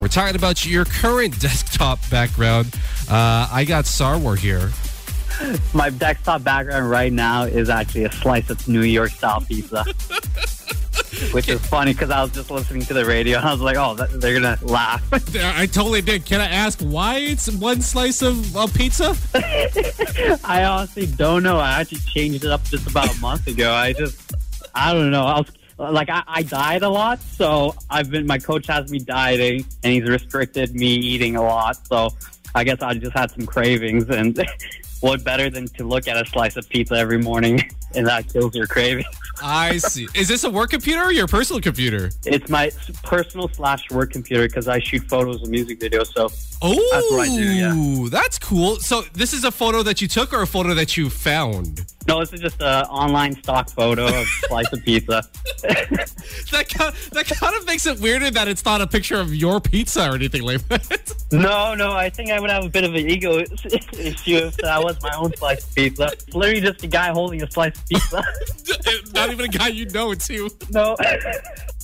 We're talking about your current desktop background. I got Star Wars here. My desktop background right now is actually a slice of New York style pizza. Which is funny because I was just listening to the radio and I was like, oh, they're going to laugh. I totally did. Can I ask why it's one slice of pizza? I honestly don't know. I actually changed it up just about a month ago. I don't know. I diet a lot, so my coach has me dieting and he's restricted me eating a lot. So I guess I just had some cravings, and what better than to look at a slice of pizza every morning and that kills your cravings. I see. Is this a work computer or your personal computer? It's my personal / work computer because I shoot photos and music videos, so that's what I do, yeah. That's cool. So this is a photo that you took or a photo that you found? No, this is just an online stock photo of a slice of pizza. That kind of makes it weirder that it's not a picture of your pizza or anything like that. No, I think I would have a bit of an ego issue if that was my own slice of pizza. It's literally just a guy holding a slice of pizza. Not even a guy you know, too. No.